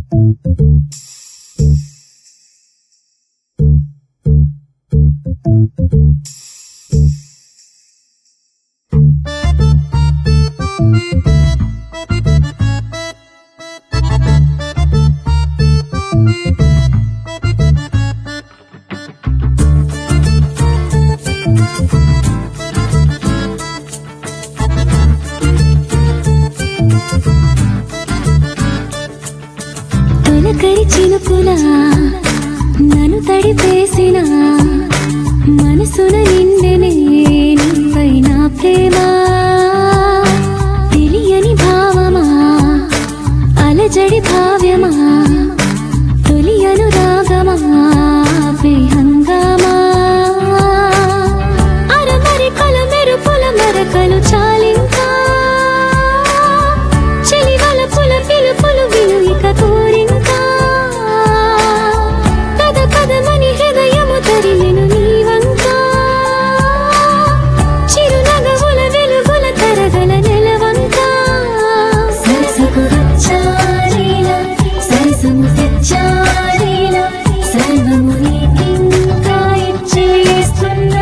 తొలకరి చినుకులా నన్ను తడిపేసిన మనసున నిండెనే నీపై నా ప్రేమ తెలియని భావమా అలజడి భావ్యమా తొలి అనురాగమా హంగామా అరమరికల మెరుపుల మరకలు చాలింకా చెలివల పుల పిలుపులు విను ఇక కోరింకా పద పదమని హృదయము తరిలెను నీవంకా చిరునగవుల వెలుగుల తరగల నెలవంకా సరసకు వచ్చారీలా సరసము తెచ్చారీలా సర్వము నీకింకా ఇచ్చేస్తున్నా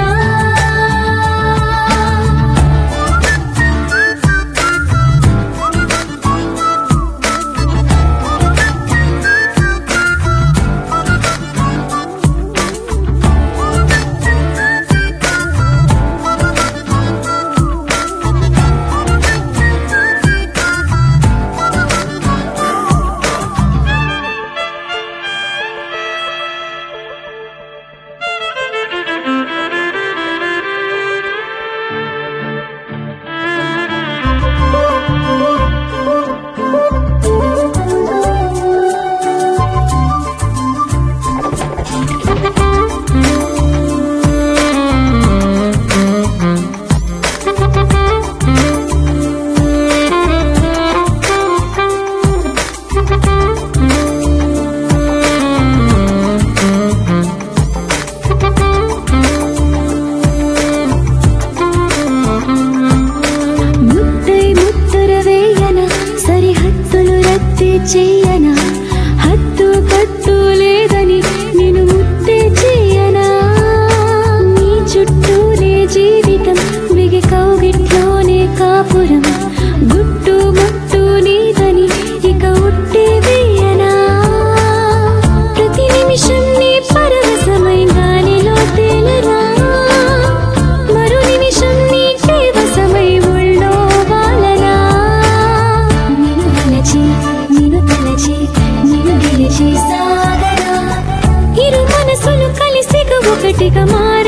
చెయ్యనా హద్దు కట్టు లేదని నేను ముద్దే చెయ్యనా నీ చుట్టూనే జీవితం బిగి కౌగిట్లోనే కాపురం గుట్టు ముట్టు నీదని ఇక ఉట్టే వేయనా ప్రతి నిమిషం నీ పరవశమై గాలిలో తేలరా మరో నిమిషం నీ కేవసమై ఒళ్ళో వాలనా నిన్ను వలచి నిన్ను తలచి నిన్ను గెలిచి సాగరా ఇరు మనసులు కలిసిగా ఒకటిగా మార